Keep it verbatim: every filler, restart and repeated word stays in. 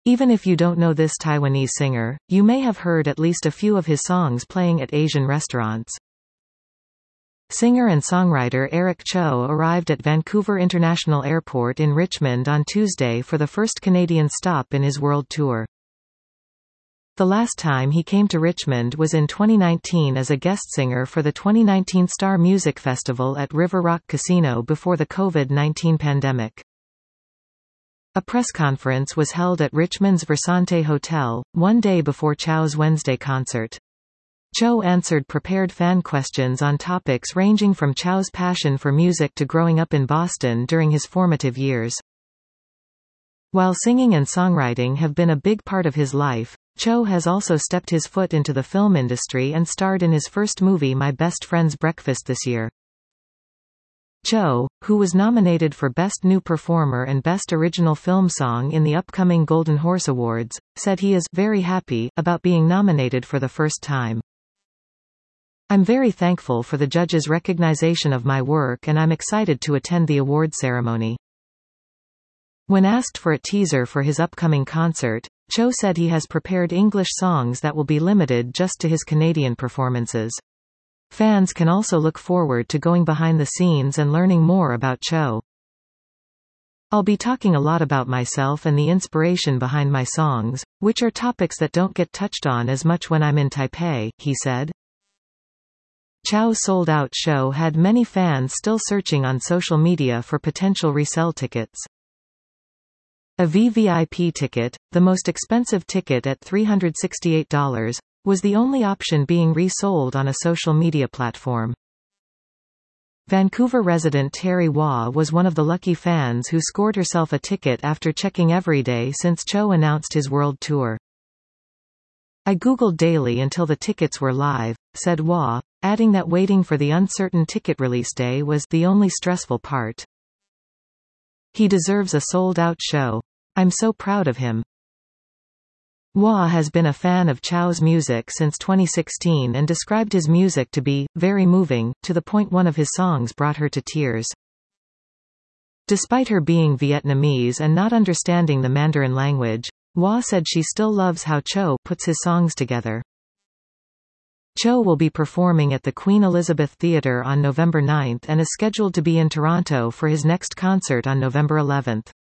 Even if you don't know this Taiwanese singer, you may have heard at least a few of his songs playing at Asian restaurants. Singer and songwriter Eric Cho arrived at Vancouver International Airport in Richmond on Tuesday for the first Canadian stop in his world tour. The last time he came to Richmond was in twenty nineteen as a guest singer for the twenty nineteen Star Music Festival at River Rock Casino before the COVID nineteen pandemic. A press conference was held at Richmond's Versante Hotel, one day before Cho's Wednesday concert. Cho answered prepared fan questions on topics ranging from Cho's passion for music to growing up in Boston during his formative years. While singing and songwriting have been a big part of his life, Cho has also stepped his foot into the film industry and starred in his first movie My Best Friend's Breakfast this year. Cho, who was nominated for Best New Performer and Best Original Film Song in the upcoming Golden Horse Awards, said he is very happy about being nominated for the first time. I'm very thankful for the judges' recognition of my work and I'm excited to attend the award ceremony. When asked for a teaser for his upcoming concert, Cho said he has prepared English songs that will be limited just to his Canadian performances. Fans can also look forward to going behind the scenes and learning more about Cho. I'll be talking a lot about myself and the inspiration behind my songs, which are topics that don't get touched on as much when I'm in Taipei, he said. Cho's sold-out show had many fans still searching on social media for potential resale tickets. A V V I P ticket, the most expensive ticket at three hundred sixty-eight dollars, was the only option being resold on a social media platform. Vancouver resident Terry Waugh was one of the lucky fans who scored herself a ticket after checking every day since Cho announced his world tour. I googled daily until the tickets were live, said Waugh, adding that waiting for the uncertain ticket release day was the only stressful part. He deserves a sold-out show. I'm so proud of him. Waugh has been a fan of Cho's music since twenty sixteen and described his music to be very moving, to the point one of his songs brought her to tears. Despite her being Vietnamese and not understanding the Mandarin language, Waugh said she still loves how Cho puts his songs together. Cho will be performing at the Queen Elizabeth Theatre on November ninth and is scheduled to be in Toronto for his next concert on November eleventh.